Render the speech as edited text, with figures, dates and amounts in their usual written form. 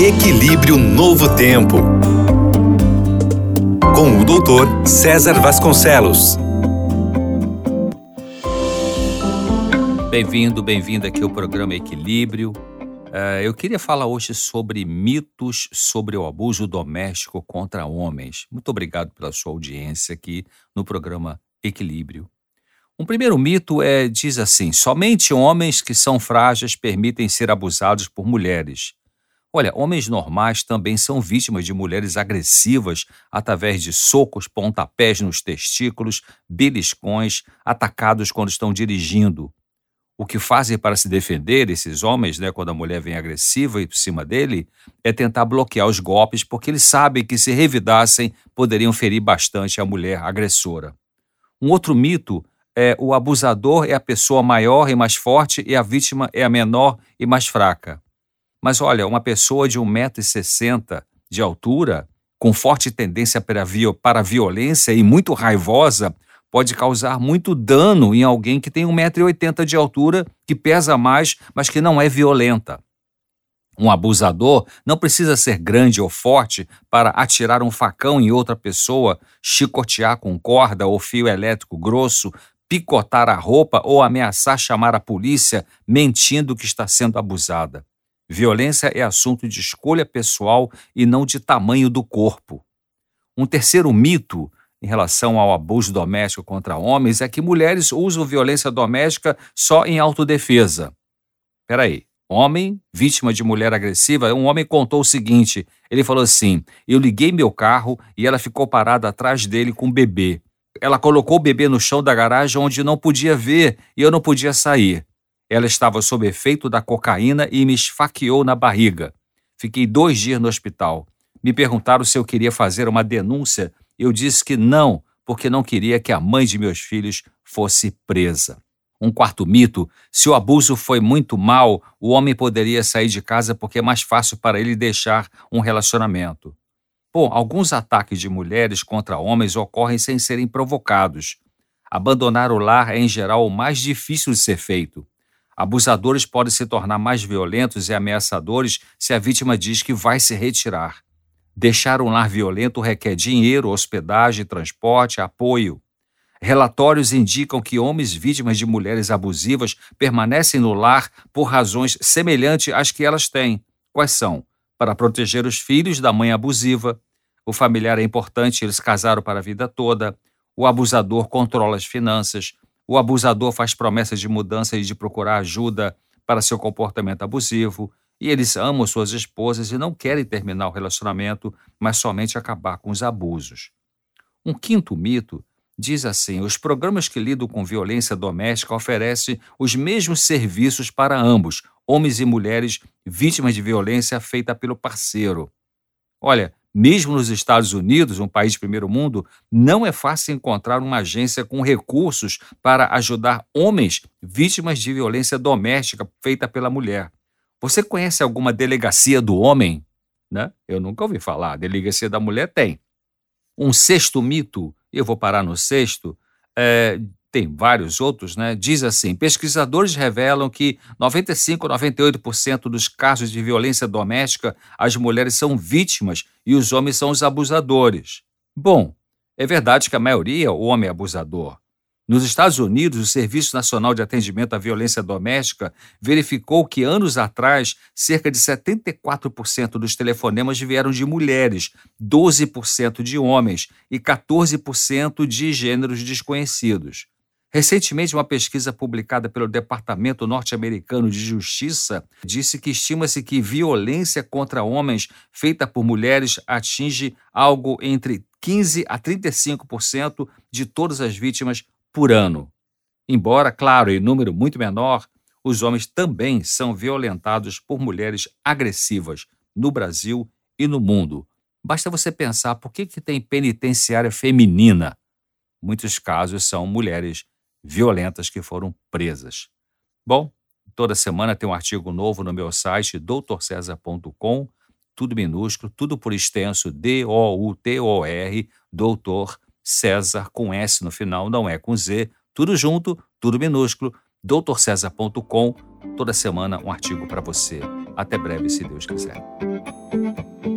Equilíbrio Novo Tempo, com o doutor César Vasconcelos. Bem-vindo aqui ao programa Equilíbrio. Eu queria falar hoje sobre mitos sobre o abuso doméstico contra homens. Muito obrigado pela sua audiência aqui no programa Equilíbrio. Um primeiro mito diz assim: somente homens que são frágeis permitem ser abusados por mulheres. Olha, homens normais também são vítimas de mulheres agressivas através de socos, pontapés nos testículos, beliscões, atacados quando estão dirigindo. O que fazem para se defender, esses homens, quando a mulher vem agressiva e por cima dele, é tentar bloquear os golpes, porque eles sabem que se revidassem, poderiam ferir bastante a mulher agressora. Um outro mito é o abusador é a pessoa maior e mais forte e a vítima é a menor e mais fraca. Mas olha, uma pessoa de 1,60 m de altura, com forte tendência para a violência e muito raivosa, pode causar muito dano em alguém que tem 1,80 m de altura, que pesa mais, mas que não é violenta. Um abusador não precisa ser grande ou forte para atirar um facão em outra pessoa, chicotear com corda ou fio elétrico grosso, picotar a roupa ou ameaçar chamar a polícia mentindo que está sendo abusada. Violência é assunto de escolha pessoal e não de tamanho do corpo. Um terceiro mito em relação ao abuso doméstico contra homens é que mulheres usam violência doméstica só em autodefesa. Peraí, homem, vítima de mulher agressiva, um homem contou o seguinte, ele falou assim: eu liguei meu carro e ela ficou parada atrás dele com o bebê. Ela colocou o bebê no chão da garagem onde não podia ver e eu não podia sair. Ela estava sob efeito da cocaína e me esfaqueou na barriga. Fiquei 2 dias no hospital. Me perguntaram se eu queria fazer uma denúncia. Eu disse que não, porque não queria que a mãe de meus filhos fosse presa. Um quarto mito: se o abuso foi muito mal, o homem poderia sair de casa porque é mais fácil para ele deixar um relacionamento. Bom, alguns ataques de mulheres contra homens ocorrem sem serem provocados. Abandonar o lar é, em geral, o mais difícil de ser feito. Abusadores podem se tornar mais violentos e ameaçadores se a vítima diz que vai se retirar. Deixar um lar violento requer dinheiro, hospedagem, transporte, apoio. Relatórios indicam que homens vítimas de mulheres abusivas permanecem no lar por razões semelhantes às que elas têm. Quais são? Para proteger os filhos da mãe abusiva. O familiar é importante, eles casaram para a vida toda. O abusador controla as finanças. O abusador faz promessas de mudança e de procurar ajuda para seu comportamento abusivo. E eles amam suas esposas e não querem terminar o relacionamento, mas somente acabar com os abusos. Um quinto mito diz assim: os programas que lidam com violência doméstica oferecem os mesmos serviços para ambos, homens e mulheres vítimas de violência feita pelo parceiro. Olha, mesmo nos Estados Unidos, um país de primeiro mundo, não é fácil encontrar uma agência com recursos para ajudar homens vítimas de violência doméstica feita pela mulher. Você conhece alguma delegacia do homem? Eu nunca ouvi falar. A delegacia da mulher tem. Um sexto mito, eu vou parar no sexto, tem vários outros, diz assim: pesquisadores revelam que 95% a 98% dos casos de violência doméstica, as mulheres são vítimas e os homens são os abusadores. Bom, é verdade que a maioria, o homem é abusador. Nos Estados Unidos, o Serviço Nacional de Atendimento à Violência Doméstica verificou que, anos atrás, cerca de 74% dos telefonemas vieram de mulheres, 12% de homens e 14% de gêneros desconhecidos. Recentemente, uma pesquisa publicada pelo Departamento Norte-Americano de Justiça disse que estima-se que violência contra homens feita por mulheres atinge algo entre 15% a 35% de todas as vítimas por ano. Embora, claro, em número muito menor, os homens também são violentados por mulheres agressivas no Brasil e no mundo. Basta você pensar por que tem penitenciária feminina. Muitos casos são mulheres violentas que foram presas. Bom, toda semana tem um artigo novo no meu site doutorcesar.com, tudo minúsculo, tudo por extenso, D-O-U-T-O-R, doutor César com S no final, não é com Z, tudo junto, tudo minúsculo, doutorcesar.com, toda semana um artigo para você. Até breve, se Deus quiser.